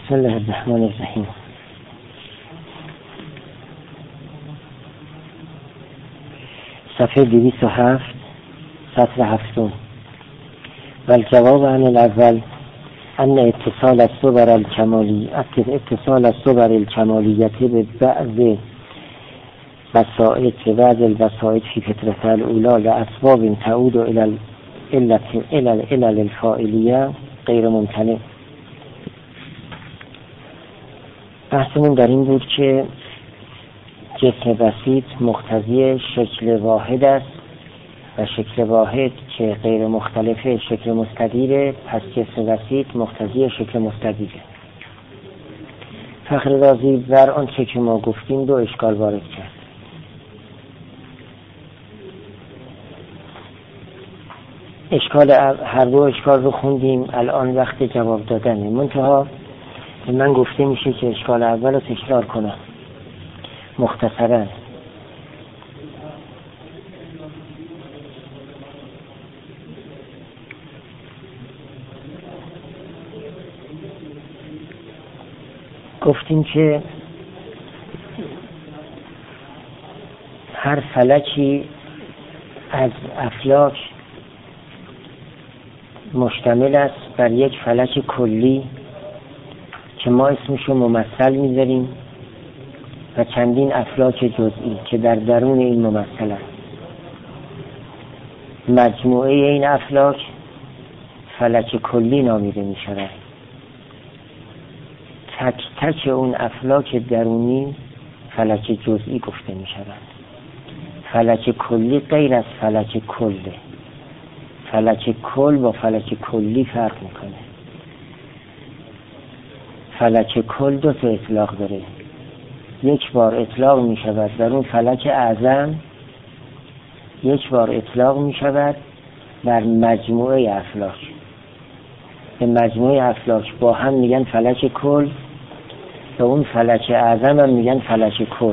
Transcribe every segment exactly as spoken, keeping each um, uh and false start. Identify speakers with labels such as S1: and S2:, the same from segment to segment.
S1: بسم الله الرحمن الرحیم. صفحه دویست و هفت، سطر هفتم. و الجواب عن الاول ان اتصال الصور الکمالی اتصال الصور الکمالیت به بعض وسائط بعض الوسائط فی فطرة الاولی لاسباب تعود الى الى الفاعلیه غیر ممتنع. بحثمون در این بود که جسم بسیط مقتضی شکل واحد است و شکل واحد که غیر مختلفه شکل مستدیره، پس جسم بسیط مقتضی شکل مستدیره. فخر رازی بر آن چه که ما گفتیم دو اشکال وارد کرد. اشکال هر دو اشکال رو خوندیم، الان وقت جواب دادنه. منتها من گفته میشه که اشکال اول رو تکرار کنم مختصرا. گفتیم که هر فلکی از افلاک مشتمل است بر یک فلک کلی که ما اسمشو ممثل میذاریم و چندین افلاک جزئی که در درون این ممثل است. مجموعه این افلاک فلک کلی نامیده میشود. تک تک اون افلاک درونی فلک جزئی گفته میشود. فلک کلی غیر از فلک کله. فلک کل با فلک کلی فرق میکنه. فلک کل دو تا اطلاق داره. یک بار اطلاق می شود در اون فلک اعظم، یک بار اطلاق می شود بر مجموعه افلاک. به مجموعه افلاک با هم میگن فلک کل، به اون فلک اعظم هم میگن فلک کل.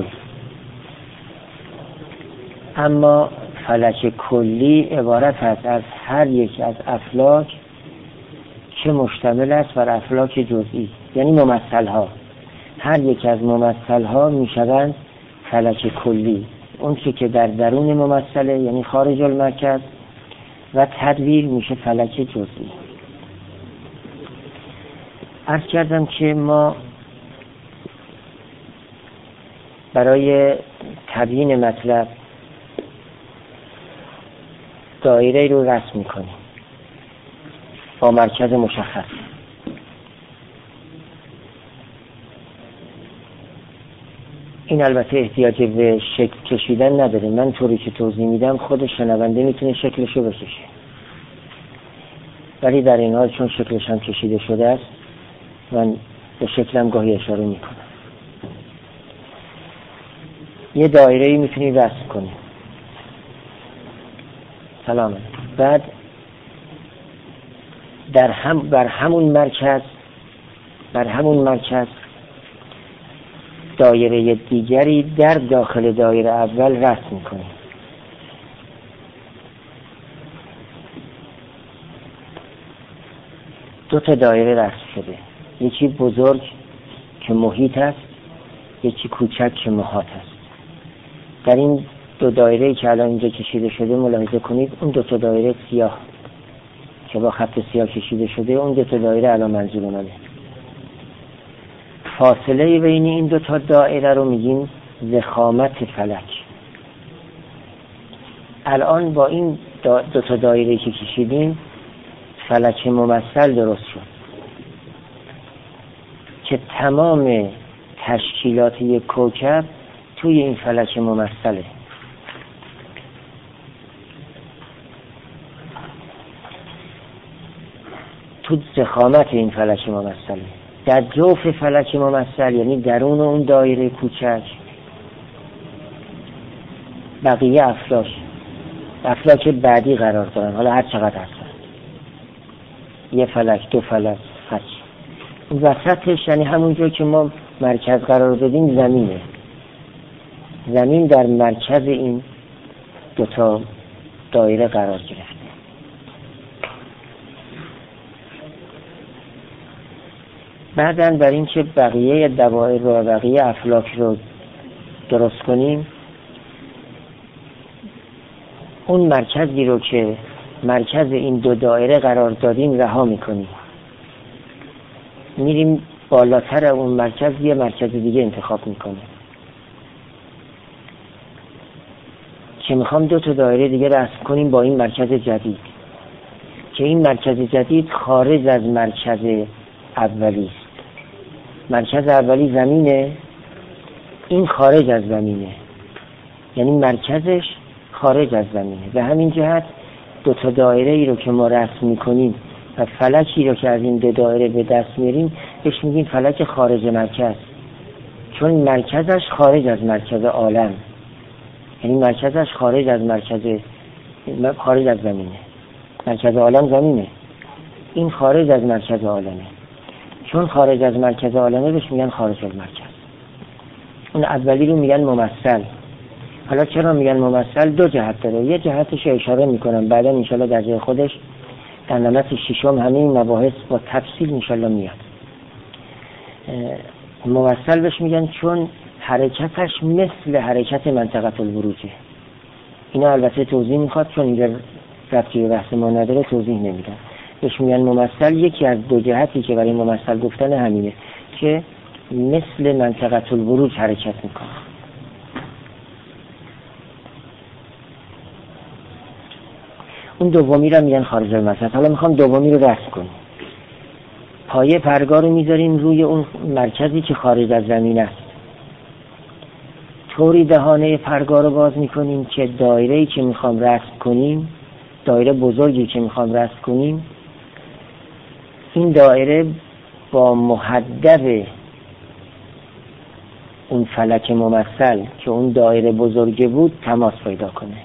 S1: اما فلک کلی عبارت است از هر یک از افلاک که مشتمل است بر افلاک جزئی، یعنی ممثل ها. هر یک از ممثل ها می شوند فلک کلی. اون که در درون ممثله یعنی خارج المرکز و تدویر میشه فلک جزئی. عرض کردم که ما برای تبیین مطلب دایره رو رسم میکنیم با مرکز مشخص. این البته احتیاج به شکل کشیدن نداره. من طوری که توضیح میدم خود شنونده میتونه شکلشو بکشه، ولی در این حال چون شکلش هم کشیده شده است من به شکلم گاهی اشاره میکنم. یه دایره‌ای میتونی رسم کنی. سلام. بعد در هم بر همون مرکز بر همون مرکز دایره دیگری در داخل دایره اول رسم می‌کنیم. دو تا دایره رسم شده، یکی بزرگ که محیط است، یکی کوچک که محاط است. در این دو دایره که الان اینجا کشیده شده ملاحظه کنید، اون دو تا دایره سیاه که با خط سیاه کشیده شده، اون دو تا دایره الان منظور منه. فاصله بین این دو تا دایره رو میگیم ضخامت فلک. الان با این دو تا دایره که کشیدیم فلک ممثل درست شد که تمام تشکیلات یک کوکب توی این فلک ممثله. تو ضخامت این فلک ممثله. در جوف فلک ممثل یعنی درون اون دایره کوچک بقیه افلاک افلاک بعدی قرار دارن، حالا هر چقدر هستن، یه فلک، دو فلک، هرچی. وسطش یعنی همونجا که ما مرکز قرار دادیم زمینه. زمین در مرکز این دوتا دایره قرار گرفته. بعداً بر این که بقیه دوائر رو و بقیه افلاک رو درست کنیم، اون مرکزی رو که مرکز این دو دایره قرار دادیم رها میکنیم، میریم بالاتر اون مرکز یه مرکز دیگه انتخاب میکنیم که میخوام دو تا دایره دیگه رسم کنیم با این مرکز جدید، که این مرکز جدید خارج از مرکز اولی است. مرکز اولی زمینه، این خارج از زمینه، یعنی مرکزش خارج از زمینه. به همین جهت دو تا دایره ای رو که ما رسم میکنیم و فلکی رو که از این دو دایره به دست میاریم بهش میگیم فلک خارج مرکز، چون مرکزش خارج از مرکز عالم، یعنی مرکزش خارج از مرکز خارج از زمینه. مرکز عالم زمینه، این خارج از مرکز عالمه، چون خارج از مرکز عالمه بهش میگن خارج از مرکز. اون اولی رو میگن ممثل. حالا چرا میگن ممثل؟ دو جهت داره. یه جهتش اشاره میکنم بعدا انشالله در جای خودش در نمط ششم همین مباحث با تفصیل انشالله میاد. ممثل بهش میگن چون حرکتش مثل حرکت منطقه البروجه. اینا البته توضیح میخواد، چون اینجا ربطی به بحث ما نداره توضیح نمیدم. بهش میگن ممثل. یکی از دو جهتی که برای ممثل گفتن همینه که مثل منطقه البروج حرکت میکنه. اون دومی رو میگن خارج المرکز. حالا میخوام دومی رو رسم کنیم. پایه پرگار رو میذاریم روی اون مرکزی که خارج از زمین است، طوری دهانه پرگار رو باز میکنیم که دایره‌ای که میخوام رسم کنیم، دایره بزرگی که میخوام رسم کنیم، این دایره با محدب اون فلک ممثل که اون دایره بزرگه بود تماس پیدا کنه.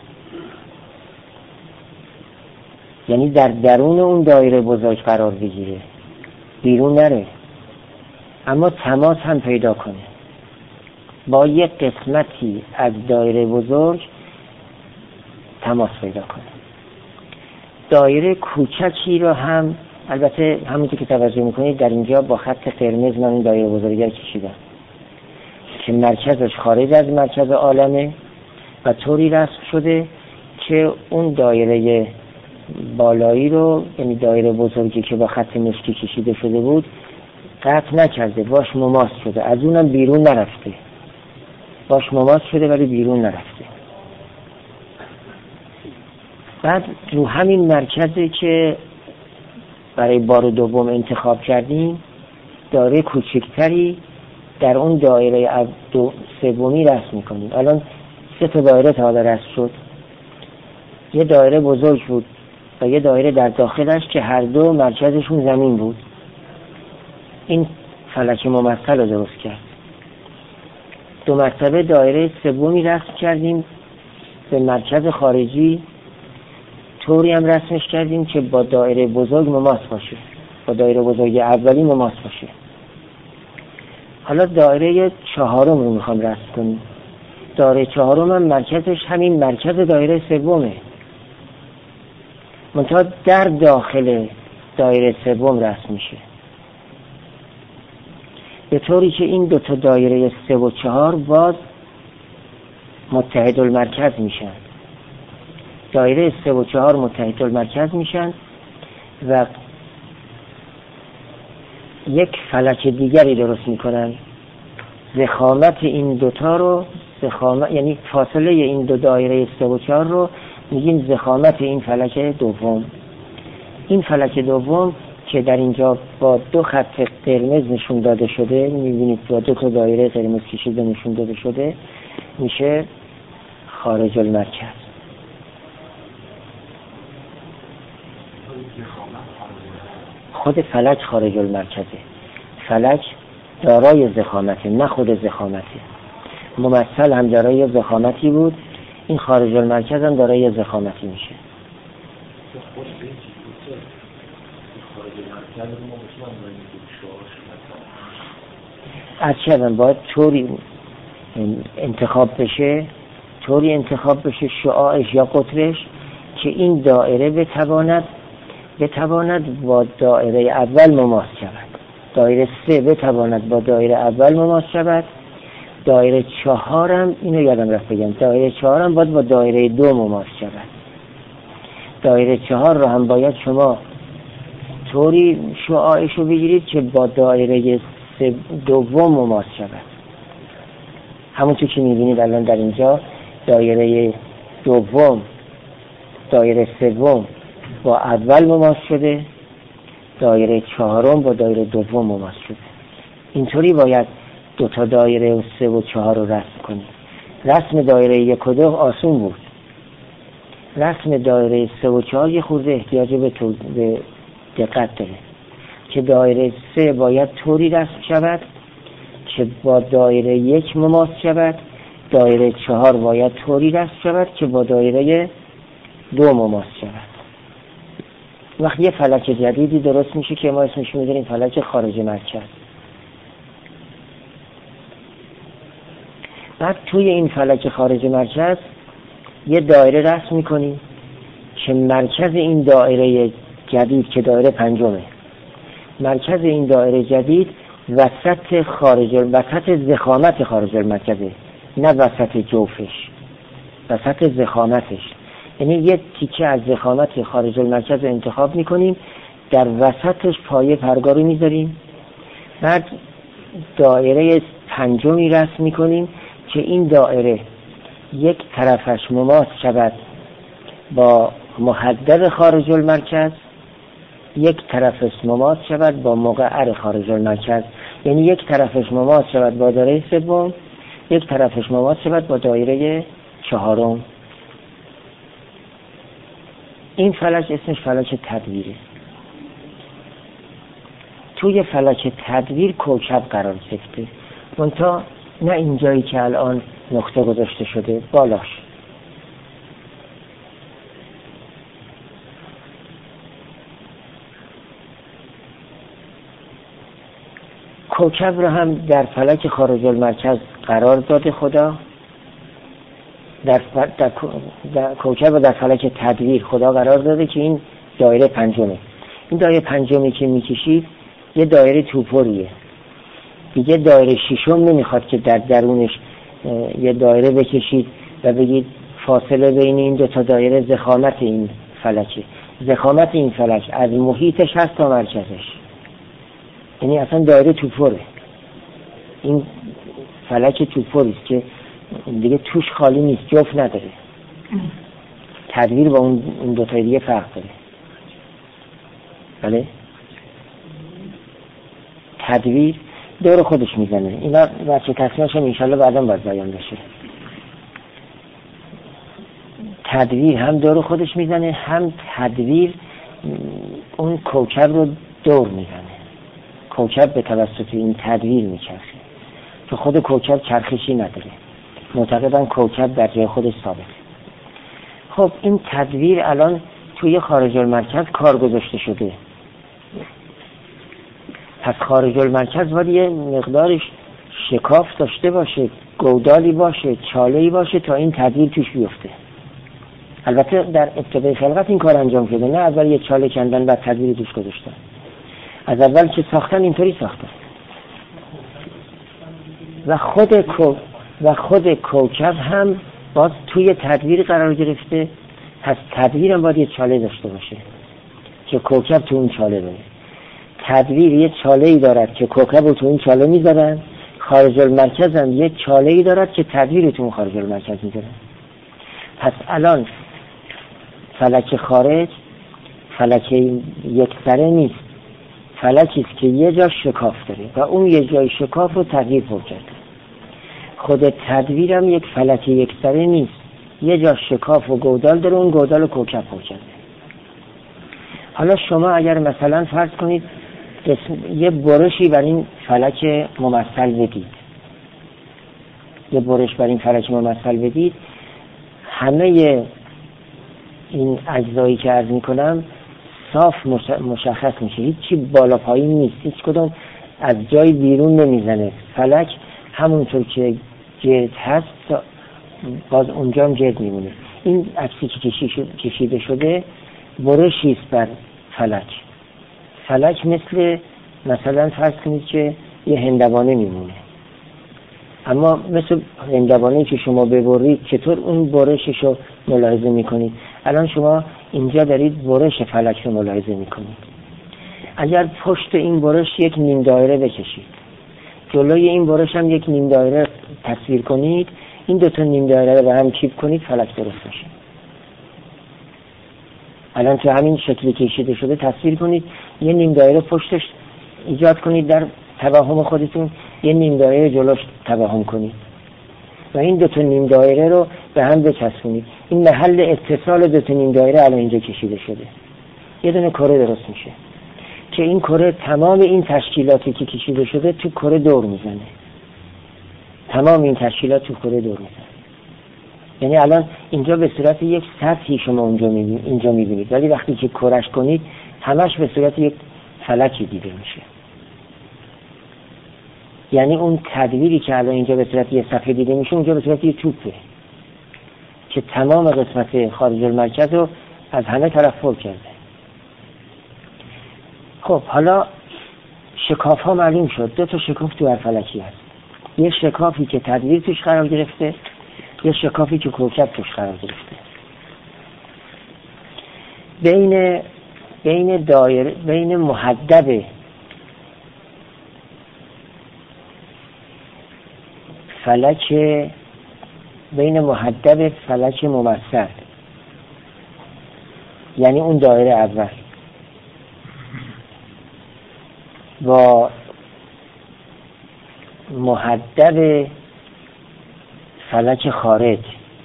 S1: یعنی در درون اون دایره بزرگ قرار بگیره، بیرون نره، اما تماس هم پیدا کنه با یک قسمتی از دایره بزرگ، تماس پیدا کنه. دایره کوچکی رو هم البته همونطور که توجه میکنید در اینجا با خط قرمز من این دایره بزرگی رو کشیدم که مرکزش خارج از مرکز عالمه و طوری رسم شده که اون دایره بالایی رو، یعنی دایره بزرگی که با خط مشکی کشیده شده بود، قطع نکرده، باش مماس شده، از اونم بیرون نرفته، باش مماس شده ولی بیرون نرفته. بعد رو همین مرکزی که برای بار دوم انتخاب کردیم دایره کوچکتری در اون دایره دو سومی رسم میکنیم. الان سه تا دایره تا حالا رسم شد. یه دایره بزرگ بود و یه دایره در داخلش که هر دو مرکزشون زمین بود. این فلک ممثل رو درست کرد. دو مرتبه دایره سومی رسم کردیم به مرکز خارجی، طوری هم رسمش کردیم که با دایره بزرگ مماس باشه، با دایره بزرگ اولی مماس باشه. حالا دایره چهارم رو میخوام رسم کنیم. دایره چهارم هم مرکزش همین مرکز دایره سومه، منتها در داخل دایره سوم رسم میشه، به طوری که این دو تا دایره سه و چهار باز متحد المرکز میشن. دایره سه و چهار متحد المرکز میشن و یک فلک دیگری درست میکنن. ضخامت این دوتا رو ضخامت یعنی فاصله این دو دایره سه و چهار رو میگیم ضخامت این فلک دوم. این فلک دوم که در اینجا با دو خط قرمز نشون داده شده، میبینید با دو تا دایره قرمز کشیده نشون داده شده، میشه خارج المرکز. خود فلک خارج المرکزه. فلک دارای ضخامته، نه خود ضخامته. ممثل هم دارای ضخامتی بود، این خارج المرکز هم دارای ضخامتی میشه. از چون باید طوری انتخاب بشه طوری انتخاب بشه شعاعش یا قطرش که این دایره بتواند بتواند با دایره اول مماس شود. دایره سه بتواند با دایره اول مماس شود، دایره چهارم، اینو یادم رفت بگم، دایره چهارم باید با دایره دو مماس شود. دایره چهار رو هم باید شما طوری شعاعش رو بگیرید که با دایره دوم مماس شود. همونطور که میبینید الان در اینجا دایره دوم دایره سوم با اول مماس شده، دایره چهارم با دایره دوم مماس شده. اینطوری باید دو تا دایره و سه و چهار رو رسم کنید. رسم دایره یک و دو آسون بود، رسم دایره سه و چهار یه خورده احتیاج به, تو... به دقت داره که دایره سه باید طوری رسم شود که با دایره یک مماس شود، دایره چهار باید طوری رسم شود که با دایره دو مماس شود. وقتی یه فلک جدیدی درست میشه که ما اسمش میذاریم فلک خارج مرکز. بعد توی این فلک خارج مرکز یه دایره رسم میکنیم که مرکز این دایره جدید که دایره پنجمه، مرکز این دایره جدید وسط خارج وسط ضخامت خارج المرکزه، نه وسط جوفش، وسط ضخامتش. یعنی یه تیکه از ضخامت خارج المرکز انتخاب میکنیم، در وسطش پایه پرگار رو میذاریم، بعد دایره پنجمی رسم میکنیم که این دایره یک طرفش مماس شود با محدب خارج المرکز، یک طرفش مماس شود با مقعر خارج المرکز. یعنی یک طرفش مماس شود با دایره سوم، یک طرفش مماس شود با دایره چهارم. این فلک اسمش فلک تدویره. توی فلک تدویر کوکب قرار گرفته، منتها نه اینجایی که الان نقطه گذاشته شده، بالاش. کوکب رو هم در فلک خارج المرکز قرار داده خدا. در, در, در, در کوکب رو در فلک تدویر خدا قرار داده که این دایره پنجمه. این دایره پنجمی که میکشید یه دایره توپوریه، دیگه دایره ششم نمیخواد که در درونش یه دایره بکشید و بگید فاصله بین این دو تا دایره ضخامت این فلکه. ضخامت این فلک از محیطش هست تا مرکزش، یعنی اصلا دایره توپوره. این فلک توپوریست که دیگه توش خالی نیست، جفت نداره. تدویر با اون دو تا دیگه فرق داره. بله؟ تدویر دور خودش میزنه. اینا بچه تصمیمش هم انشالله بعداً باید بیان بشه. تدویر هم دور خودش میزنه، هم تدویر اون کوکب رو دور میزنه. کوکب به توسط این تدویر میچرخه، که خود کوکب چرخشی نداره. معتقدن کوکب در جای خودش ثابته. خب این تدویر الان توی خارج المرکز کار گذاشته شده. پس خارج المرکز باید یه مقدارش شکاف داشته باشه، گودالی باشه، چاله‌ای باشه تا این تدویر توش بیفته. البته در ابتدای خلقت این کار انجام شده، نه اول یه چاله کندن بعد تدویر توش گذاشتن. از اول که ساختن اینطوری ساختن. و خود کو و خود کوکب هم باز توی تدویر قرار گرفته. پس تدویر هم باید یه چاله داشته باشه که کوکب تو اون چاله بره. تدویر یه چاله‌ای دارد که کوکب رو تو اون چاله میذارن، خارج المرکز هم یه چاله‌ای دارد که تدویر تو اون خارج المرکز میذارن. پس الان فلک خارج فلک یک سره نیست، فلکی است که یه جا شکاف داره و اون یه جای شکاف رو تدویر پر کرده. خود تدویر هم یک فلک یک سره نیست، یه جا شکاف و گودال داره، اون گودال رو کوکب پر کرده. حالا شما اگر مثلا فرض کنید یه برشی بر این فلک ممثل بدید، یه برش بر این فلک ممثل بدید، همه این اجزایی که عرض میکنم صاف مشخص میشه، هیچی بالا پایین نیست، هیچ کدوم از جای بیرون نمیزنه. فلک همونطور که گرد هست باز اونجا هم گرد میمونه. این عکسی که کشیده شده برشی است بر فلک. فلک مثل مثلا فرض کنید که یه هندوانه میمونه، اما مثل هندوانه که شما ببرید چطور اون برشش رو ملاحظه میکنید؟ الان شما اینجا دارید برش فلک رو ملاحظه میکنید. اگر پشت این برش یک نیم دایره بکشید، جلوی این برش هم یک نیم دایره تصویر کنید، این دو تا نیم دایره رو به هم چیپ کنید، فلک درست میشه. الان تو همین شکلی کشیده شده تصویر کنید، یه نیم دایره پشتش ایجاد کنید، در توهم خودتون یه نیم دایره جلوش توهم کنید و این دو تا نیم دایره رو به هم بچسبونید. این محل اتصال دو تا نیم دایره الان اینجا کشیده شده، یه دونه کره درست میشه که این کره تمام این تشکیلاتی که کشیده شده تو کره دور میزنه، تمام این تشکیلات تو کره دور میزنه. یعنی الان اینجا به صورت یک سطحی شما اونجا میبینید، اینجا میبینید، ولی وقتی که کرش کنید همش به صورت یک فلکی دیده میشه. یعنی اون تدویری که الان اینجا به صورت یک صفحه دیده میشه، اونجا به صورت یک توپه که تمام قسمت خارج المرکز رو از همه طرف پر کرده. خب حالا شکاف ها معلوم شد. دو تا شکاف تو هر فلکی هست، یه شکافی که تدویر توش قرار گرفته، یه شکافی که کوکب توش قرار گرفته. بین بین دایره بین محدب فلک بین محدب فلک ممثل، یعنی اون دایره اول، با محدب فلک خارج،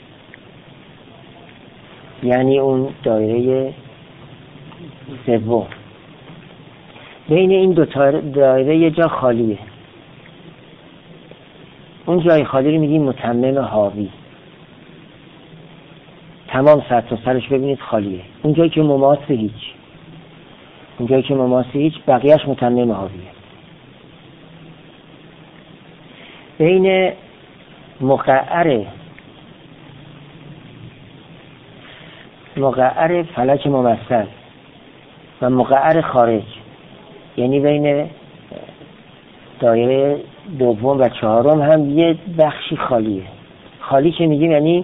S1: یعنی اون دایره سوم، بین این دو دایره یه جا خالیه. اون جای خالی رو میگیم متمم حاوی. تمام سر تا سرش ببینید خالیه. اون جایی که مماس هیچ، اون جایی که مماس هیچ، بقیهش متمم حاویه. بین مقعر مقعر فلک ممثل و مقعر خارج، یعنی بین دایره دوم و چهارم هم یه بخشی خالیه. خالی که میگیم یعنی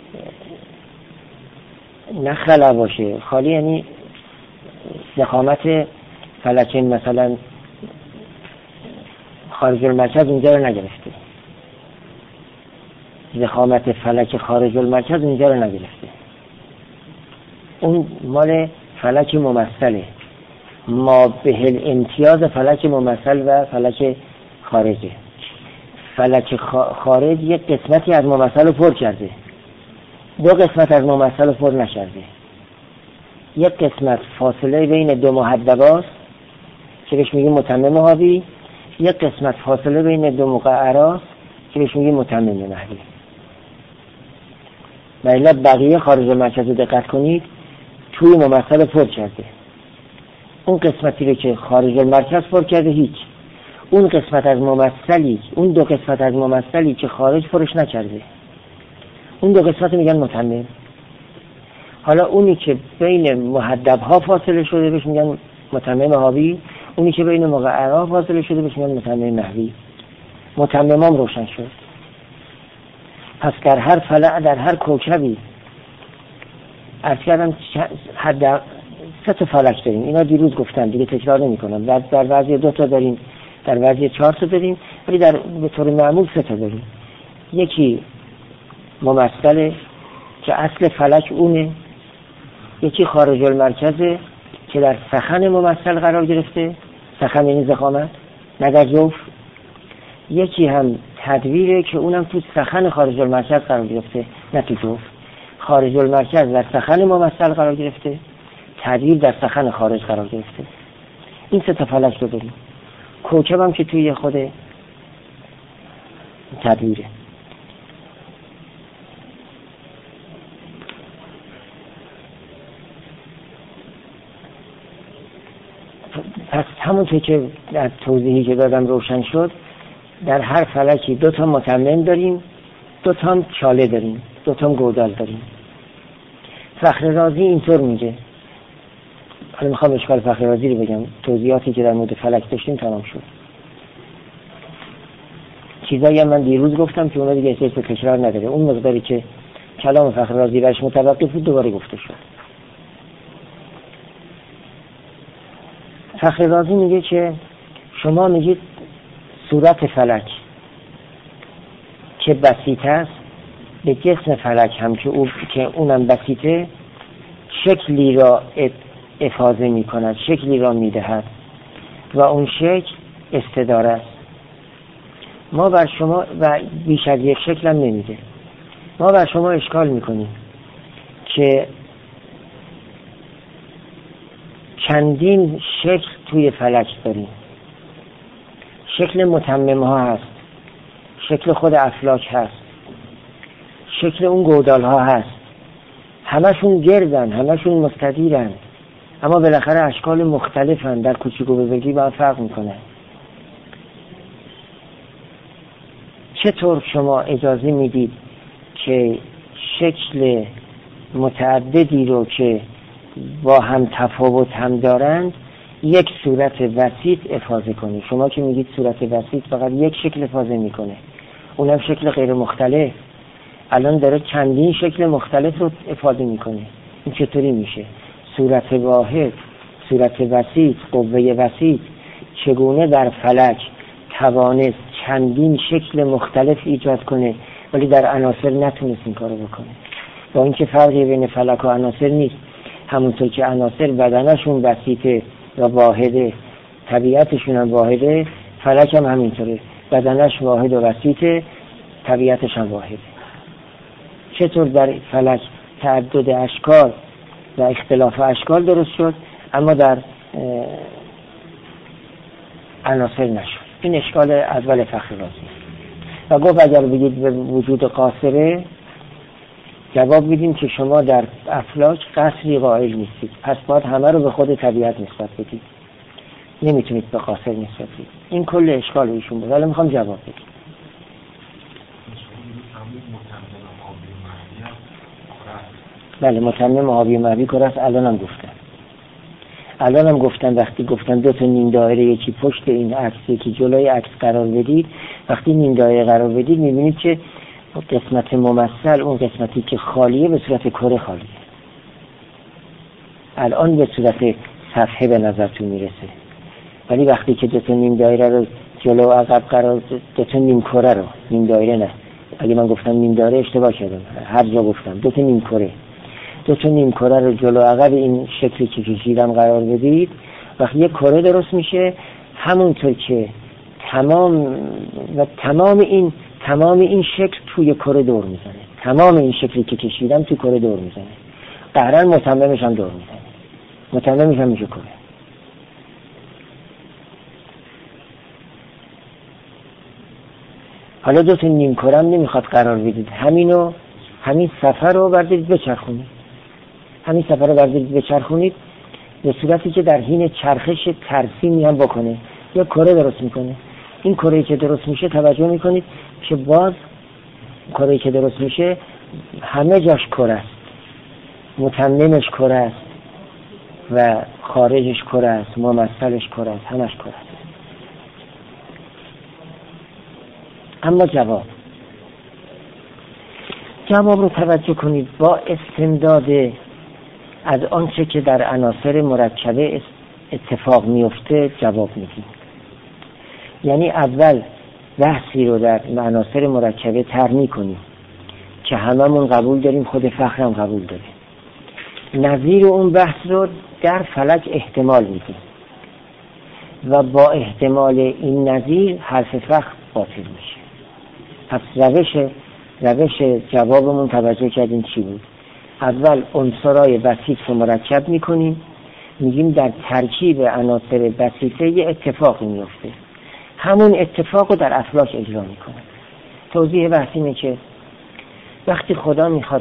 S1: نه خلا باشه، خالی یعنی ضخامت فلک مثلا خارج المرکز اونجا رو نگرفته، ضخامت فلک خارج المرکز اونجا رو نگرفته. اون مال فلک ممثله، ما به الامتیاز فلک ممثل و فلک خارجه. فلک خارج یک قسمتی از ممثل رو پر کرده، دو قسمت از ممثل رو پر نکرده. یک قسمت فاصله بین دو محدباست که بهش میگیم متمم حاوی، یک قسمت فاصله بین دو مقعراست که بهش میگیم متمم محوی. و بقیه خارج مرکز رو دقت کنید توی ممثل پر کرده. اون قسمتی رو که خارج المرکز پر کرده هیچ. اون قسمت از ممثلی، اون دو قسمت از ممثلی که خارج پرش نکرده، اون دو قسمت میگن متمم. حالا اونی که بین محدب ها فاصله شده بهش میگن متمم حاوی، اونی که بین مقعرها فاصله شده بهش میگن متمم محوی. متممام روشن شد. پس در هر فلک، در هر کوکبی عرض کردم حد سه تا فلک داریم. اینا دیروز گفتم دیگه تکرار نمی کنم. در, در وضعی دو تا داریم، در وضعی چهار تا داریم، ولی در به طور معمول سه تا داریم. یکی ممثله که اصل فلک اونه، یکی خارج المرکزه که در سخن ممثل قرار گرفته، سخن یعنی ضخامت نه در جوف، یکی هم تدویره که اونم تو سخن خارج المرکز قرار گرفته نه تو جوف. خارج المرکز در سخن ممثل قرار گرفته، تدویر در سخن خارج قرار گرفته. این سه تا فلک رو داریم. کوکب هم که توی خود تدویره. پس همون که در توضیحی که دادم روشن شد، در هر فلکی دو تا متمم داریم، دو تا هم چاله داریم، دو تا هم گودال داریم. فخر رازی اینطور میگه حالا میخوام اشکال فخر رازی رو بگم. توضیحاتی که در مورد فلک داشتیم تمام شد. چیزایی هم من دیروز گفتم که اونا دیگه احتیاج به تکرار نداره. اون مقداری که کلام فخر رازی برش متوقف بود دوباره گفته شد. فخر رازی میگه که شما میگید صورت فلک که بسیط است به جسم فلک هم که, او که اونم بسیطه شکلی را افاضه می کند، شکلی را می دهد و اون شکل استداره است. ما بر شما و بیش از یک شکل هم نمیده. ما بر شما اشکال میکنیم که چندین شکل توی فلک داریم. شکل متمم ها هست، شکل خود افلاک هست، شکل اون گودال ها هست، همشون گردن، همشون مستدیرن، اما بالاخره اشکال مختلفن، در کوچیک و بزرگی با هم فرق میکنن. چطور شما اجازه میدید که شکل متعددی رو که با هم تفاوت هم دارند یک صورت وسیط افاضه کنید؟ شما که میگید صورت وسیط فقط یک شکل افاضه میکنه، اونم شکل غیر مختلف. الان داره چندین شکل مختلف رو افاضه میکنه. این چطوری میشه؟ صورت واحد، صورت وسیط، قوه وسیط چگونه در فلک توانست چندین شکل مختلف ایجاد کنه ولی در عناصر نتونست این کارو بکنه؟ با اینکه فرقی بین فلک و عناصر نیست. همونطور که عناصر بدنشون وسیطه و واحده، طبیعتشون هم واحده، فلک هم همینطوره، بدنش واحد و وسیطه، طبیعتش هم واحده. چطور در فلک تعدد اشکال و اختلاف اشکال درست شد اما در عناصر نشد؟ این اشکال اول فخر رازی. و گفت اگر بگید به وجود قاصره، جواب میدیم که شما در افلاک قصری قائل نیستید، پس باید همه رو به خود طبیعت نسبت بدید، نمیتونید به قاصر نسبت بدید. این کل اشکال ایشون بود. حالا میخوام جواب بدید. بله، متمم آبی محوی کره است. الانم گفتم الانم گفتم وقتی گفتم دو تا نیم دایره، یکی پشت این عکس یکی جلوی عکس قرار بدید، وقتی نیم دایره قرار بدید میبینید که قسمت ممثل، اون قسمتی که خالیه، به صورت کره خالیه. الان به صورت صفحه به نظرتون میرسه، ولی وقتی که دو تا نیم دایره رو جلو و عقب قرار، دو تا نیم کره رو، نیم دایره نه، اگه من گفتم نیم دایره اشتباه کردم، هر جا گفتم دو تا نیم کره، دو تا نیم کره رو جلو و عقب این شکلی که کشیدم قرار بدید، وقتی یک کره درست میشه، همونطور که تمام و تمام این تمام این شکل توی کره دور میزنه، تمام این شکلی که کشیدم توی کره دور میزنه، قهرن متممش هم دور میزنه، متممش هم میشه کره. حالا دو تا نیم کره هم نمیخواد قرار بدید، همینو همین سفر رو بردارید بچرخونید، همین سفر رو بردارید بچرخونید به صورتی که در حین چرخش ترسیمی هم بکنه یا کره درست میکنه. این کره‌ای که درست میشه توجه میکنید که باز کره‌ای که درست میشه همه جاش کره است، متممش کره است و خارجش کره است، ممثلش کره است، همش کره است. اما جواب جواب رو توجه کنید، با استمداد از آنچه که در عناصر مرکبه اتفاق میفته جواب میدیم. یعنی اول بحثی رو در عناصر مرکبه طرح کنیم که هممون قبول داریم، خود فخرم قبول داره. نظیر اون بحث رو در فلک احتمال میدیم و با احتمال این نظیر حرف فخر باطل میشه. پس روش روش جوابمون توجه کردیم چی بود؟ اول عنصرهای بسیط رو مرکب میکنیم، میگیم در ترکیب عناصر بسیطه یه اتفاقی میفته، همون اتفاق رو در افلاک اجرا میکنه. توضیح بحث اینه که وقتی خدا میخواد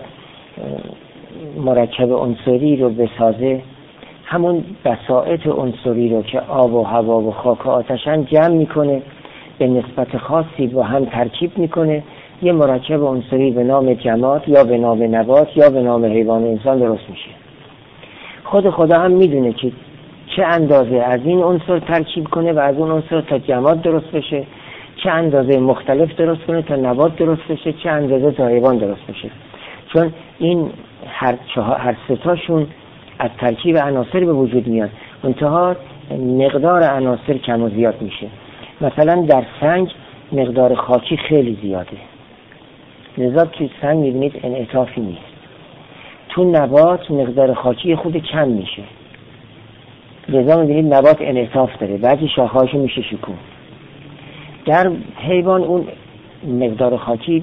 S1: مرکب عنصری رو بسازه، همون بساطت عنصری رو که آب و هوا و خاک و آتشن جمع میکنه، به نسبت خاصی با هم ترکیب میکنه، یه مرکب عنصری به نام جماد یا به نام نبات یا به نام حیوان انسان درست میشه. خود خدا هم میدونه که چه اندازه از این عنصر ترکیب کنه و از اون عنصر تا جماد درست بشه، چه اندازه مختلف درست کنه تا نبات درست بشه، چه اندازه تا حیوان درست بشه. چون این هر چهار هر سه تاشون از ترکیب عناصر به وجود میاد، منتها مقدار عناصر کم و زیاد میشه. مثلا در سنگ مقدار خاکی خیلی زیاده، لذا توی سنگ میبینید انعطافی نیست. تو نبات مقدار خاکی خود کم میشه، لذا میبینید نبات انعطاف داره، بعضی شاخه‌هاشو میشه شکون. در حیوان اون مقدار خاکی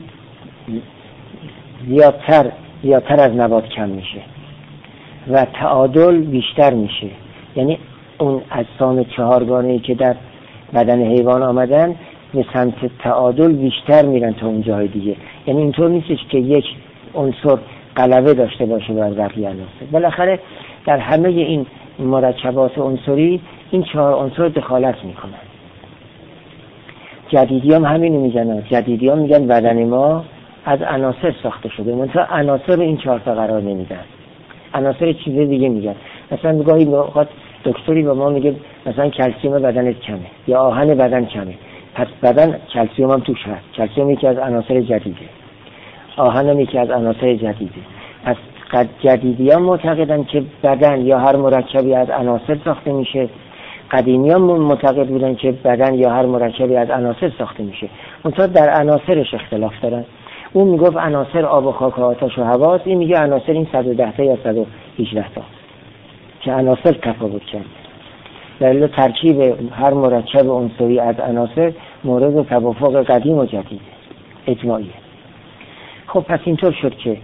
S1: زیادتر زیادتر از نبات کم میشه و تعادل بیشتر میشه. یعنی اون اجسام چهارگانه‌ای که در بدن حیوان آمدن به سمت تعادل بیشتر میرن تا اون جای دیگه. یعنی اینطور نیستش که یک عنصر غلبه داشته باشه بر بقیه عناصر. بالاخره در همه این مرکبات عنصری این چهار عنصر دخالت میکنن. جدیدی هم همینو میگن. جدیدی هم میگن بدن ما از عناصر ساخته شده، منتها عناصر این چهار تا قرار نمیدن، عناصر چیز دیگه میگن. مثلا گاهی اوقات دکتری به ما میگه مثلا کلسیم بدنت کمه یا آهن بدن کمه، پس بدن کلسیم هم توش هست. کلسیم یکی از عناصر جدیده، آهن هم یکی از عناصر جدیده. پس قد جدیدی هم معتقدن که بدن یا هر مرکبی از عناصر ساخته میشه، قدیمی هم معتقد بودن که بدن یا هر مرکبی از عناصر ساخته میشه، منتها در عناصرش اختلاف دارن. اون میگفت عناصر آب و خاک و آتش و هوا است، این میگه عناصر این صد و ده تا یا صد و هجده تا، که عناصر تفاوت کرد. دلیل ترکیب هر مرکب عنصری از عناصر مورد توافق قدیم و جدید اجماعیه. خب پس اینطور شد که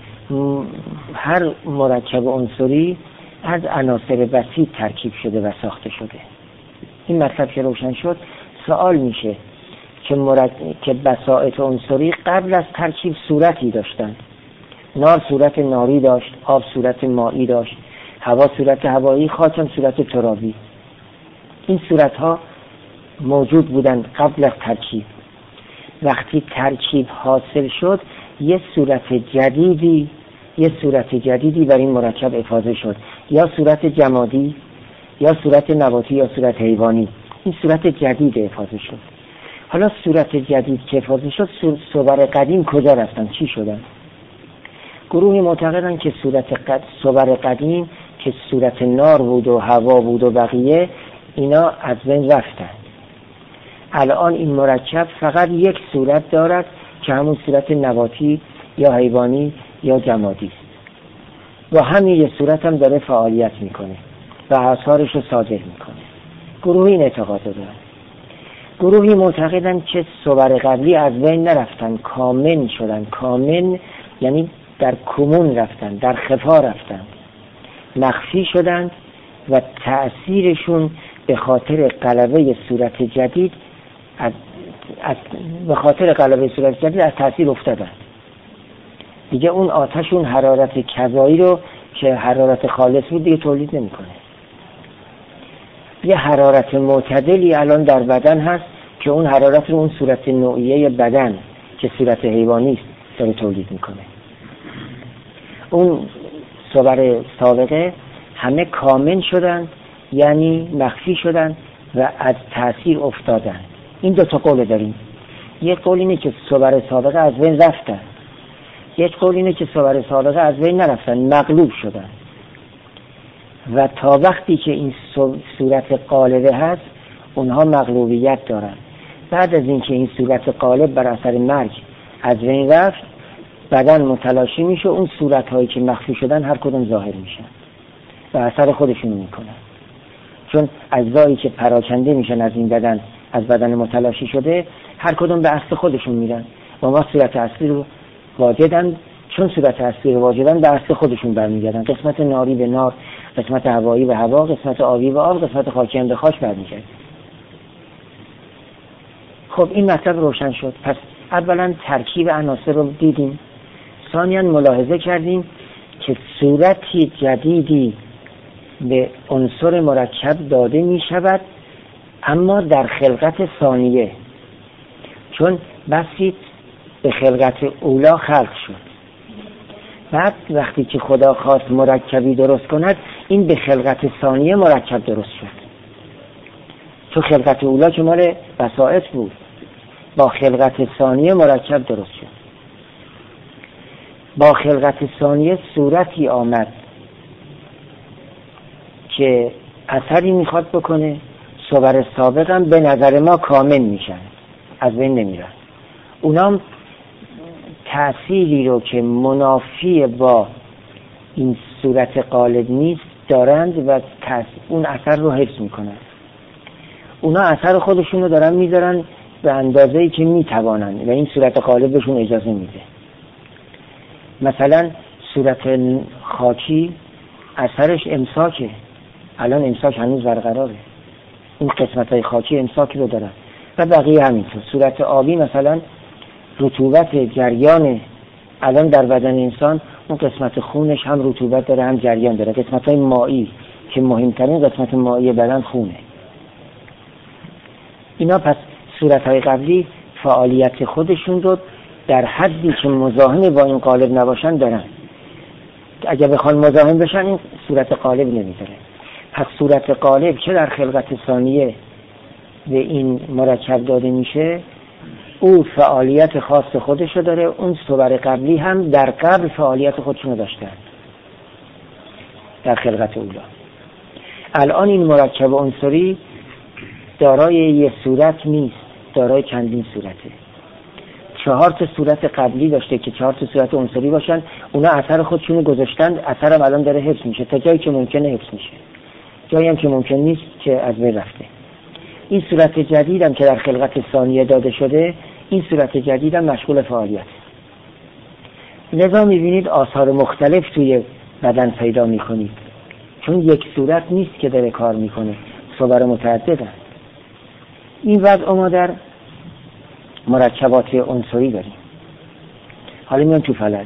S1: هر مرکب عنصری از عناصر بسیط ترکیب شده و ساخته شده. این مطلب که روشن شد، سوال میشه که مرکب که بساط عنصری قبل از ترکیب صورتی داشتن. نار صورت ناری داشت، آب صورت مایی داشت، هوا صورت هوایی، خاک هم صورت ترابی. این صورت ها موجود بودن قبل از ترکیب. وقتی ترکیب حاصل شد، یه صورت جدیدی یه صورت جدیدی بر این مرکب افاضه شد، یا صورت جمادی یا صورت نباتی یا صورت حیوانی. این صورت جدید افاضه شد. حالا صورت جدید که افاضه شد، صور قدیم کجا رفتن؟ چی شدن؟ گروهی معتقدن که صورت قد... صور قدیم که صورت نار بود و هوا بود و بقیه، اینا از بین رفتن. الان این مرکب فقط یک صورت دارد که همون صورت نباتی یا حیوانی یا جمادی است. و همین یه صورت هم داره فعالیت میکنه و آثارش رو صادر میکنه. گروهی این اعتقاد دارن. گروهی معتقدن که صور قبلی از بین نرفتن، کامن شدن. کامن یعنی در کمون رفتن، در خفا رفتن، مخفی شدن و تأثیرشون به خاطر غلبه صورت جدید از, از به خاطر غلبه صورت جدید از تأثیر افتادن. دیگه اون آتش، اون حرارت کذایی رو که حرارت خالص بود دیگه تولید نمیکنه. یه حرارت معتدلی الان در بدن هست که اون حرارت رو اون صورت نوعیه بدن که صورت حیوانی است داره تولید میکنه. اون صور سابقه همه کامل شدن، یعنی مخفی شدن و از تأثیر افتادن. این دو تا قول داریم. یک قول اینه که صور سابقه از بین رفتن، یک قول اینه که صور سابقه از بین نرفتن، مغلوب شدن. و تا وقتی که این صورت قالبه هست، اونها مغلوبیت دارن. بعد از اینکه این صورت قالب بر اثر مرگ از بین رفت، بدن متلاشی میشه، اون صورت هایی که مخفی شدن هر کدوم ظاهر میشن و اثر خودشون میکنن. چون اجزایی که پراکنده میشن از این بدن، از بدن متلاشی شده، هر کدوم به اصل خودشون میرن و ما صورت اصلی رو واجدن. چون صورت اصلی رو واجدن، به اصل خودشون برمیگردن. قسمت ناری به نار، قسمت هوایی به هوا، قسمت آبی به آب، قسمت خاکی به خاک برمیگرد. خب این مطلب روشن شد. پس اولا ترکیب عناصر رو دیدیم، ثانیاً ملاحظه کردیم که صورتی جدیدی به عنصر مرکب داده می شود، اما در خلقت ثانیه. چون بسیط به خلقت اولا خلق شد، بعد وقتی که خدا خواست مرکبی درست کند، این به خلقت ثانیه مرکب درست شد. تو خلقت اولا که مال بساطت بود، با خلقت ثانیه مرکب درست شد. با خلقت ثانیه صورتی آمد که اثری میخواد بکنه، صور سابق هم به نظر ما کامل میشن، از بین نمیرن. اونام تأثیری رو که منافی با این صورت غالب نیست دارند و اون اثر رو حفظ میکنن. اونا اثر خودشون رو دارن میذارن به اندازه‌ای که میتوانن و این صورت غالب بهشون اجازه میده. مثلا صورت خاکی اثرش امساکه، الان امساک هنوز برقراره، این قسمت‌های خاکی امساک رو دارن و بقیه همینطور. صورت آبی مثلا رطوبت جریان، الان در بدن انسان اون قسمت خونش هم رطوبت داره هم جریان داره. قسمت‌های مایی که مهمترین قسمت مایی بدن خونه. اینا پس صورت‌های قبلی فعالیت خودشون رو در حدی که مزاحم با این قالب نباشن دارن. اگه بخوان مزاحم بشن این صورت قالب نمیذاره. پس صورت قالب که در خلقت ثانیه به این مرکب داده میشه، او فعالیت خاص خودشو داره. اون صور قبلی هم در قبل فعالیت خودشونو داشتن در خلقت اولا. الان این مرکب عنصری دارای یه صورت نیست، دارای چندین صورته. چهار تا صورت قبلی داشته که چهار تا صورت عنصری باشن، اونا اثر خودشونو گذاشتن، اثرم الان داره حفظ میشه تا جایی که ممکنه حفظ میشه، جایی هم که ممکن نیست که از بین رفته. این صورت جدید هم که در خلقت ثانیه داده شده، این صورت جدید هم مشغول فعالیت. لذا میبینید آثار مختلف توی بدن پیدا میکنید، چون یک صورت نیست که داره کار میکنه، صور متعدد هست. این وضع ما در مرکبات عنصری داریم. حالا میان تو فلک.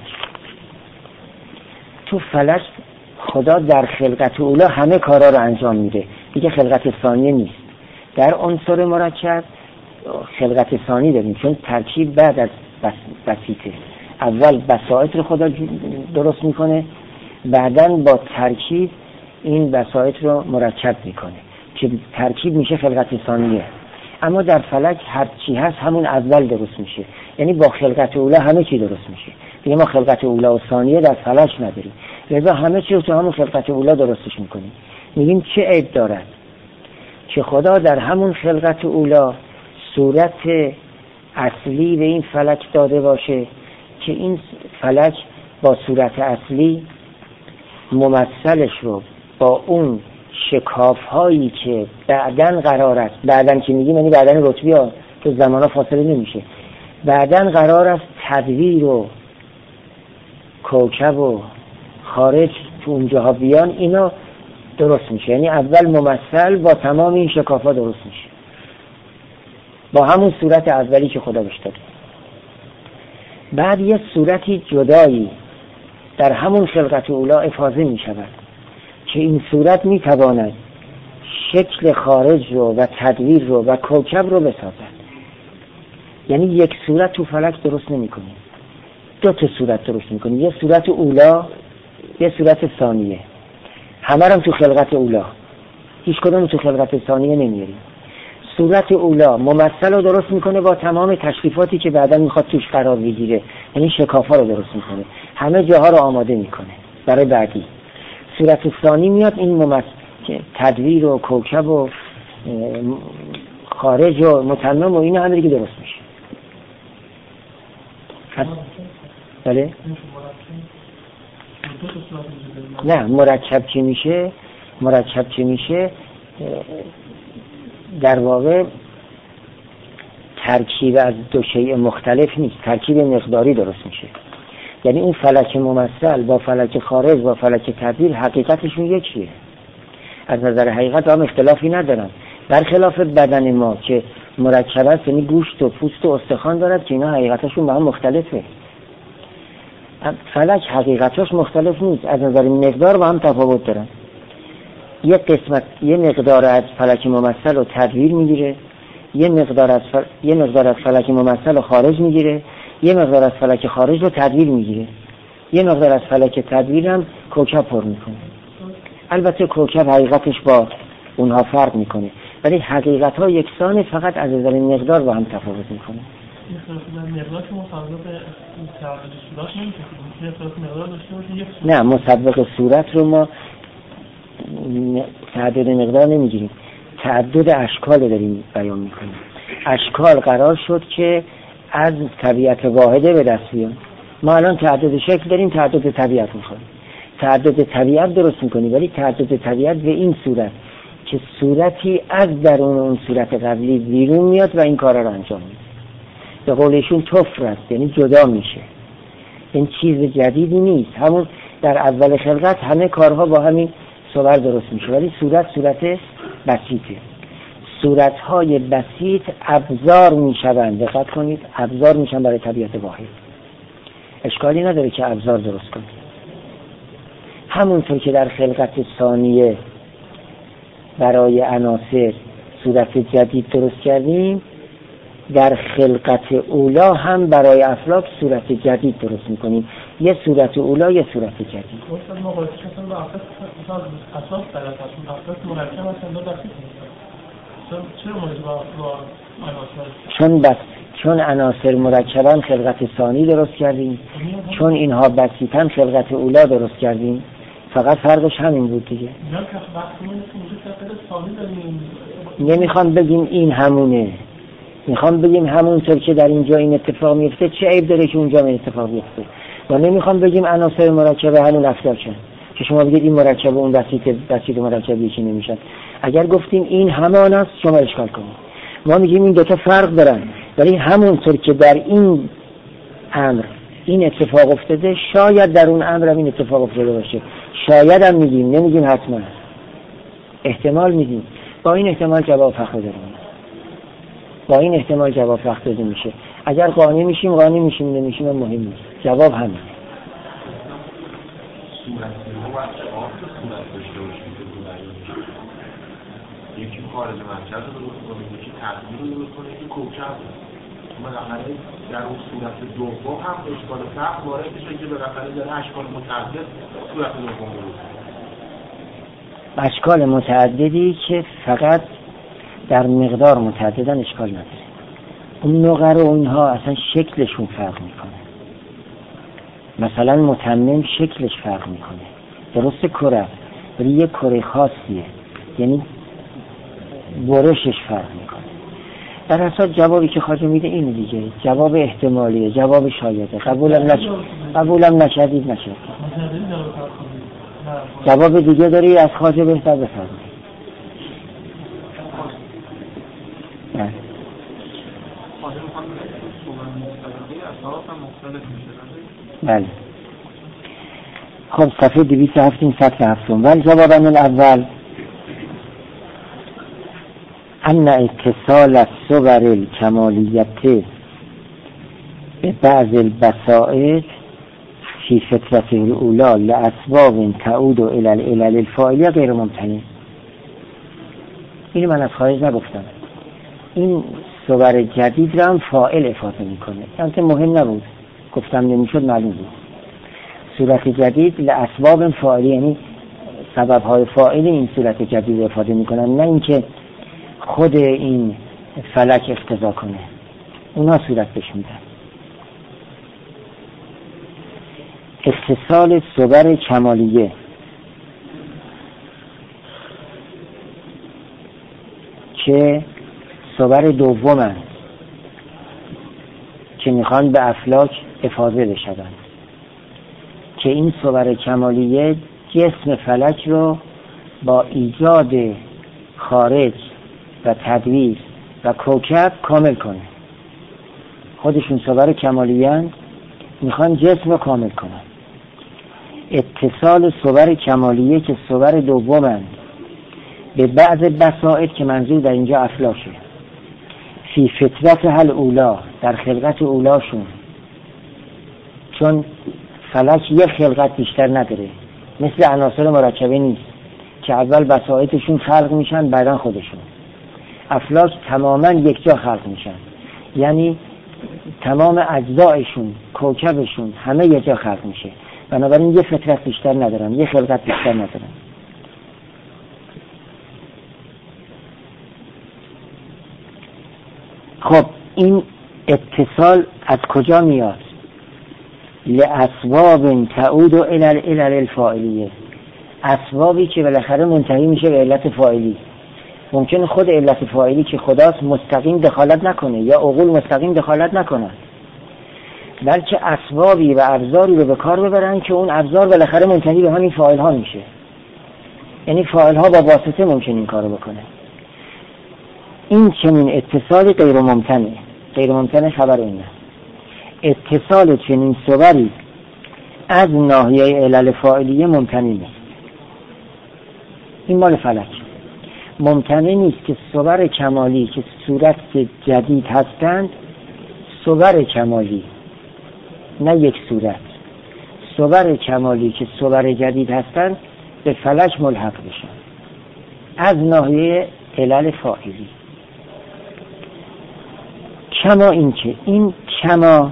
S1: تو فلک خدا در خلقت اولا همه کارا رو انجام میده، دیگه خلقت ثانیه نیست. در عنصر مرکب خلقت ثانی داریم، چون ترکیب بعد از بسیطه. اول بساطت رو خدا درست میکنه، بعداً با ترکیب این بساطت رو مرکب میکنه که ترکیب میشه خلقت ثانیه. اما در فلک هر چی هست همون اول درست میشه، یعنی با خلقت اولا همه چی درست میشه. دیگه ما خلقت اولا و ثانیه در فلک نداریم، لذا همه چی رو تو همون خلقت اولا درستش میکنیم. میگیم چه عیب دارد که خدا در همون خلقت اولا صورت اصلی به این فلک داده باشه که این فلک با صورت اصلی ممثلش رو با اون شکاف هایی که بعدن قرار است، بعدن که میگیم یعنی بعدن رتبی ها که زمان ها فاصله نمیشه، بعدن قرار است تدویر و کوکب و خارج تو اونجاها بیان، اینا درست میشه. یعنی اول ممثل با تمام این شکاف ها درست میشه با همون صورت اولی که خدا بهش داده. بعد یه صورتی جدایی در همون خلقت اولا افاضه میشود که این صورت میتواند شکل خارج رو و تدویر رو و کوکب رو بسازد. یعنی یک صورت تو فلک درست نمی کنیم، دو تا صورت درست می کنیم، یه صورت اولا یه صورت ثانیه. همه هم تو خلقت اولا، هیچ کدوم تو خلقت ثانیه نمیاریم. صورت اولا ممثل رو درست میکنه با تمام تشریفاتی که بعدا میخواد توش قرار بگیره، یعنی شکافا رو درست میکنه، همه جاها رو آماده میکنه برای بعدی. صورت ثانی میاد این ممثل تدویر و کوکب و خارج و متمم و این همه دیگه درست میشه. بله؟ نه، مرکب چی میشه؟ مرکب چی میشه؟ در واقع ترکیب از دو شیء مختلف نیست، ترکیب مقداری درست میشه. یعنی اون فلک ممثل با فلک خارج با فلک تدویر حقیقتشون یکیه، از نظر حقیقت هم اختلافی ندارن، برخلاف بدن ما که مرکب است، یعنی گوشت و پوست و استخوان دارد که اینا حقیقتشون با هم مختلفه. فلک حقیقتش مختلف نیست، از نظر مقدار با هم تفاوت دارن. یه قسمت یه مقدار از فلک ممثل و تدویر میگیره، یه مقدار از فل... یه مقدار از فلک ممثل و خارج میگیره، یه مقدار از فلک خارج رو تدویر میگیره، یه مقدار از فلک تدویر هم کوکب پر میکنه. البته کوکب حقیقتش با اونها فرق میکنه، ولی حقیقت ها یکسانه، فقط از نظر مقدار با هم تفاوت میکنه. نه، مسبق صورت رو ما تعدد مقدار نمیگیریم، تعدد اشکال رو داریم بیان میکنیم. اشکال قرار شد که از طبیعت واحده به دست بیان. ما الان تعدد شکل داریم، تعدد طبیعت میخوایم، تعدد طبیعت درست میکنیم، ولی تعدد طبیعت به این صورت که صورتی از درون اون صورت قبلی بیرون میاد و این کار رو انجام میده. به قولشون طفر است، یعنی جدا میشه. این چیز جدیدی نیست، همون در اول خلقت همه کارها با همین صور درست میشه، ولی صورت صورت بسیطه. صورتهای بسیط ابزار میشوند، دقت کنید، ابزار میشن برای طبیعت واحد. اشکالی نداره که ابزار درست کنید. همونطور که در خلقت ثانیه برای عناصر صورت جدید درست کردیم، در خلقت اولا هم برای افلاک صورت جدید درست میکنیم. یه صورت اولا، یه صورت جدید. چون بس چون عناصر مرکبن خلقت ثانی درست کردیم، چون اینها بسیطن خلقت اولا درست کردیم. فقط فرقش همین بود دیگه. نمیخوام بگیم این همونه، میخوام بگیم همونطور که در اینجا این اتفاق میفته چه عیب داره که اونجا این اتفاق میفته. و نمیخوام بگیم عناصر مرکبه همون افلاکن که شما بگید این مرکب و اون بسیط بسیط مرکب یکی نمیشن. اگر گفتیم این همان است شما اشکال کنید. ما میگیم این دوتا فرق دارن، ولی همونطور که در این امر این اتفاق افتاده شاید در اون امر هم این اتفاق افتاده باشه. شاید هم میگیم، نمیگیم حتما، احتمال میدیم. با این احتمال جواب فخر داریم، با این احتمال جواب فخر داده میشه. اگر قانع میشیم قانع میشیم، نمیشیم مهم نیست، جواب همین.
S2: یکی خارج مرکز رو درست کنه، یکی تصویر رو درست کنه، یکی کوکب رو. بالاخره در اون صورت دوم هم اشکال فرق وارد میشه که بالاخره در اشکال متعدد صورت دوم درست کنه.
S1: اشکال متعددی که فقط در مقدار متعددن اشکال نداره. اون نقر و اونها اصلا شکلشون فرق میکنه. مثلا متمم شکلش فرق میکنه. درست کره، ولی یه کره خاصیه، یعنی برشش فرق میکنه. در اصل جوابی که خواجه میده این دیگه، جواب احتمالیه، جواب شایده. قبولم نش... قبولم نشدید نشد. جواب دیگه داری از خواجه بهتر بفرمایید. نه. بله. خب صفحه دویست و هفتم سطر هفتم. ولی جوابن الاول ان اتصال الصور الکمالیت به بعض البسائط فی فترة الاولا لاسباب تعود الى العلل الفاعلیه غیر ممتنع. اینو من از خارج نگفتم. این صور جدید را هم فاعل افاده میکنه. البته مهم نبود، گفتم نمیشد معلوم بود. صورت جدید لاسباب فاعلیه، یعنی سبب‌های فاعل این صورت جدید افاده میکنن، نه اینکه خود این فلک اقتضا کنه. اونا صورت بش میدن. اتصال صور کمالیه که صور دومن که میخوان به افلاک افاضه بشن، که این صور کمالیه جسم فلک رو با ایجاد خارج و تدویر و کوکب کامل کنه. خودشون صور کمالیه میخوان جسم رو کامل کنن. اتصال صور کمالیه که صور دومن به بعض بسائط که منظور در اینجا افلاکه، فی فطرت هل اولا، در خلقت اولاشون، چون فلک یک خلقت بیشتر نداره، مثل عناصر مرکبه نیست که اول بسائطشون خلق میشن بعدن خودشون. افلاک تماما یک جا خلق میشن، یعنی تمام اجزایشون، کوکبشون همه یک جا خلق میشه، بنابراین یه فطرت بیشتر ندارن، یه خلقت بیشتر ندارن. خب این اتصال از کجا میاد؟ لاسباب تعود الى العلل الفاعلیه، اسبابی که بالاخره منتهی میشه به علت فاعلی. ممکنه خود علت فاعلی که خداست مستقیم دخالت نکنه یا عقول مستقیم دخالت نکنه، بلکه اسبابی و ابزاری رو به کار ببرن که اون ابزار بالاخره منتهی به همین فاعل ها میشه. یعنی فاعل ها با واسطه ممکن این کارو بکنه. این چنین اتصال غیر ممتنه. غیر ممتنه خبر اینه اتصال چنین صوری از ناحیه علل فاعلیه ممتنی نیست. این مال فلک. ممتنی نیست که صور کمالی که صورت جدید هستند، صور کمالی نه یک صورت، صور کمالی که صور جدید هستند به فلک ملحق بشن از ناحیه علل فاعلی. کما این که این کما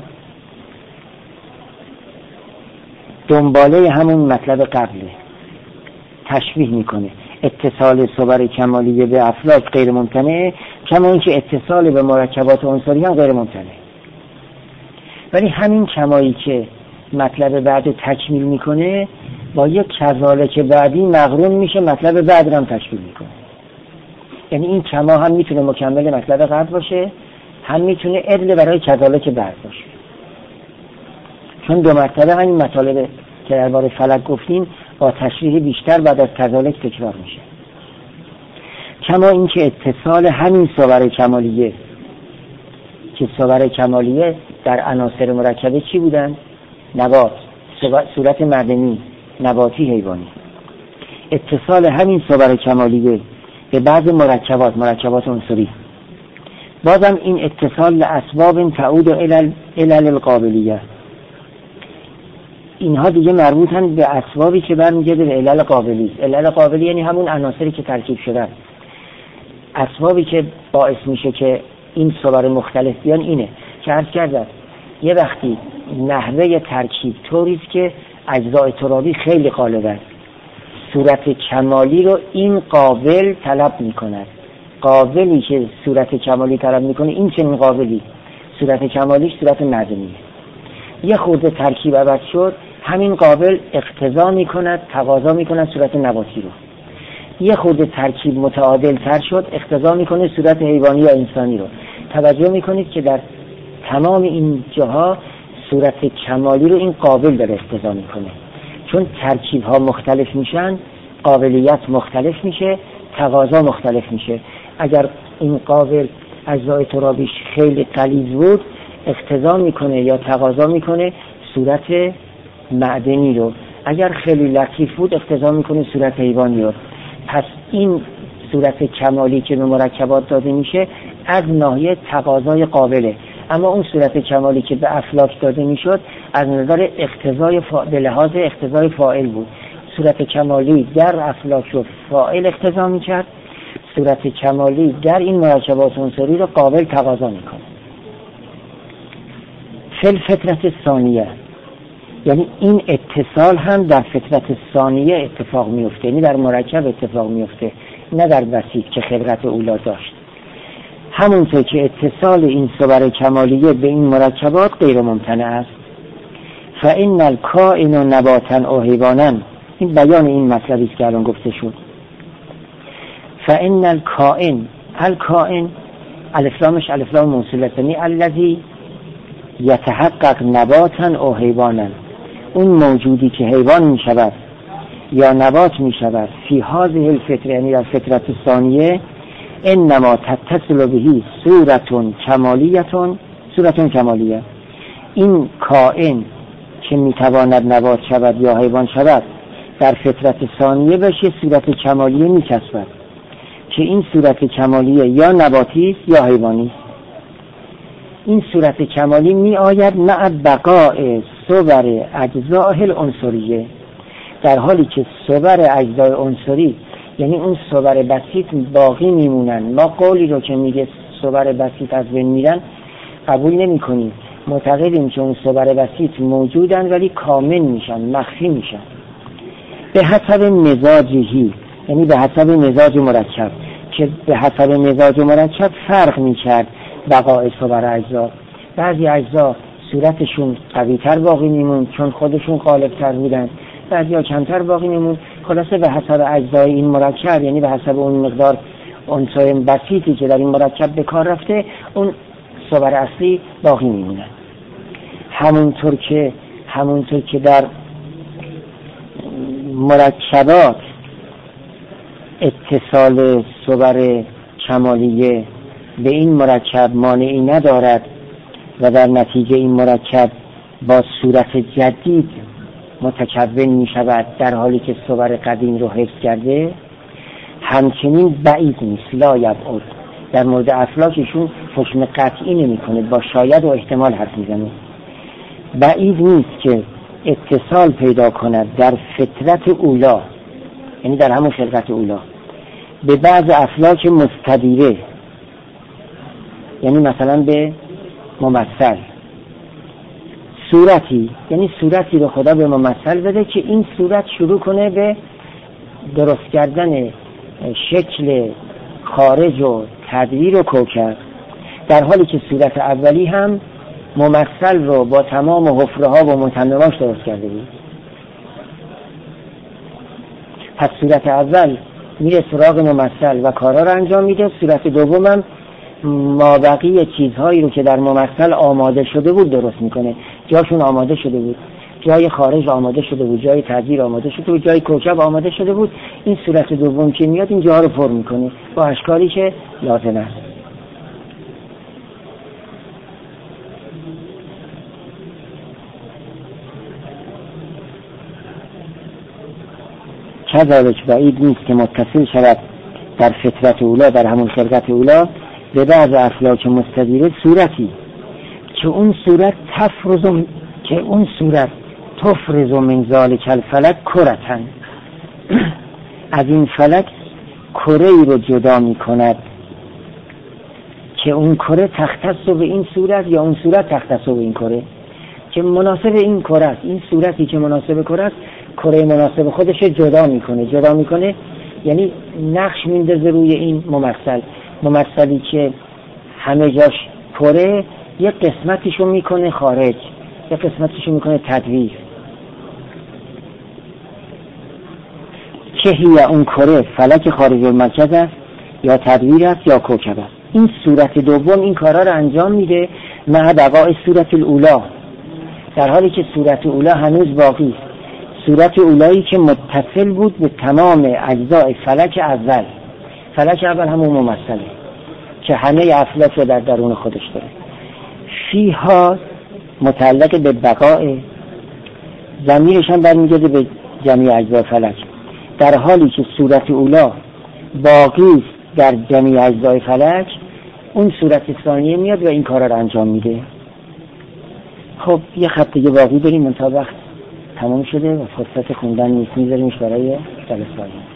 S1: دنباله همون مطلب قبله، تشبیه میکنه اتصال صور کمالیه به افلاک غیر ممتنه، کما این که اتصال به مرکبات عنصری هم غیر ممتنه. ولی همین کمایی که مطلب بعد رو تکمیل میکنه با یک کذالک بعدی مقرون میشه مطلب بعد رو هم تکمیل میکنه. یعنی این کما هم میتونه مکمل مطلب قبل باشه، هم میتونه عدل برای کذالک بعد باشه. چون دو مرتبه همین مطالب که درباره فلک گفتیم با تشریح بیشتر بعد از کذالک تکرار میشه. کما این که اتصال همین صور کمالیه که صور کمالیه در عناصر مرکبه چی بودن؟ نبات، صورت معدنی، نباتی، حیوانی. اتصال همین صور کمالیه به بعض مرکبات، مرکبات عنصری، بازم این اتصال لاسباب تعود الى الى القابلیه، اینها دیگه مربوطن به اسبابی که برمیگرده به علل قابلی. علل قابلی یعنی همون عناصری که ترکیب شدن. اسبابی که باعث میشه که این صور مختلف بیان اینه که عرض کردم یه وقتی نحوه ترکیب طوریست که اجزاء ترابی خیلی غالبن، صورت کمالی رو این قابل طلب میکند. قابلی که صورت کمالی طلب میکنه این چنین قابلی، صورت کمالیش صورت معدنیه. یه خورده ترکیب عوض شد، همین قابل اقتضا میکند، تقاضا میکند صورت نباتی رو. یه خورده ترکیب متعادل تر شد، اقتضا میکنه صورت حیوانی یا انسانی رو. توجه میکنید که در تمام این جاها صورت کمالی رو این قابل داره اقتضا میکنه. چون ترکیب ها مختلف میشن، قابلیت مختلف میشه، تقاضا مختلف میشه. اگر این قابل اجزای ترابیش خیلی غلیظ بود، اقتضا میکنه یا تقاضا میکنه صورت معدنی رو. اگر خیلی لطیف بود، اقتضا میکنه صورت حیوانی رو. پس این صورت کمالی که به مرکبات داده میشه از ناحیه تقاضای قابله، اما اون صورت کمالی که به افلاک داده میشد از نظر اقتضای فا... به لحاظ اقتضای فاعل بود. صورت کمالی در افلاک رو فاعل اقتضا میکرد، صورت کمالی در این مرکبات عنصری رو قابل تقاضا میکنه. فل فطرت ثانیه، یعنی این اتصال هم در فطرت ثانیه اتفاق میفته، یعنی در مرکب اتفاق میفته، نه در بسیط که خلقت اولا داشت. همونطور که اتصال این صور کمالیه به این مرکبات غیر ممتنع است. فإن الکائن نباتا او حیوانا، این بیان این مطلبی است که الان گفته شد. فإن الکائن، الکائن الف لامش الف لام موصوله، یعنی الذی یتحقق نباتا او حیوانا، اون موجودی که حیوان می شود یا نبات می شود فی هذه الفطره، یعنی در فطرت ثانیه، انما تتصل بهی صورتون کمالیتون، صورتون کمالیه. این کائن که می تواند نبات شود یا حیوان شود در فطرت ثانیه بشه صورت کمالیه می کسبد که این صورت کمالیه یا نباتی است یا حیوانی. این صورت کمالی می آید مع بقاء صور اجزاء العنصریه، در حالی که صور اجزای عنصری یعنی اون صور بسیط باقی میمونن. ما قولی رو که میگه صور بسیط از بین میرن قبول نمی کنیم، معتقدیم که اون صور بسیط موجودن ولی کامل میشن، مخفی میشن. به حسب مزاجهی، یعنی به حسب مزاج مرکب، که به حسب مزاج مرکب فرق میکرد بقای صور اجزا. بعضی اجزا صورتشون قوی‌تر باقی میمون چون خودشون غالب‌تر بودن، بعضی‌ها کمتر باقی میمون. خلاصه به حسب اجزای این مرکب، یعنی به حسب اون مقدار عنصر بسیطی که در این مرکب به کار رفته، اون صور اصلی باقی میمونن. همونطور که همونطور که در مرکبات اتصال صور کمالیه به این مرکب مانعی ندارد و در نتیجه این مرکب با صورت جدید متکون می شود در حالی که صور قدیم رو حفظ کرده، همچنین بعید نیست، لا یبعد، در مورد افلاکشون حکم قطعی نمی کنه، با شاید و احتمال حرف میزنه. بعید نیست که اتصال پیدا کند در فطرت اولا، یعنی در همون خلقت اولا، به بعض افلاک مستدیره، یعنی مثلا به ممثل صورتی، یعنی صورتی رو خدا به ممثل بده که این صورت شروع کنه به درست کردن شکل خارج و تدویر و کوکب، در حالی که صورت اولی هم ممثل رو با تمام حفره ها و متمماش درست کرده بود. پس صورت اول میره سراغ ممثل و کارا رو انجام میده، صورت دوم هم مابقی چیزهایی رو که در ممثل آماده شده بود درست میکنه، جاشون آماده شده بود، جای خارج آماده شده بود، جای تدویر آماده شده بود، جای کوکب آماده شده بود، این صورت دوم که میاد این جاها رو پر میکنه با اشکالی که لازم است. کذالک بعید نیست که متصل شود در فطرت اولا، در همون خلقت اولا، به بعض افلاک مستدیره صورتی که اون صورت تفرز که اون صورت تفرز من ذالک الفلک کرتن، از این فلک کره ای رو جدا می کند که اون کره تختص به این صورت یا اون صورت تختص به این کره که مناسب این کره است. این صورتی که مناسب کره است کره مناسب خودش جدا میکنه. جدا میکنه یعنی نقش میندازه روی این ممثل. ممثلی که همه جاش کره، یک قسمتیشو میکنه خارج، یک قسمتیشو میکنه تدویر. که هی اون کره فلک خارج المرکز است یا تدویر است یا کوکب است. این صورت دوم این کارا رو انجام میده مع بقای صورت الاولا، در حالی که صورت اولا هنوز باقی است. صورت اولایی که متصل بود به تمام اجزای فلک اول. فلک اول همون ممثله که همه افلاک رو در درون خودش داره. فیها متعلق به بقای، ضمیرش هم برمیگرده به جمعی اجزای فلک، در حالی که صورت اولا باقی است در جمعی اجزای فلک، اون صورت ثانیه میاد و این کارا رو انجام میده. خب یه خط دیگه باقی داریم، منتها وقت تمام شده و فرصت خوندن نیست، میذاریمش برای جلسه بعد.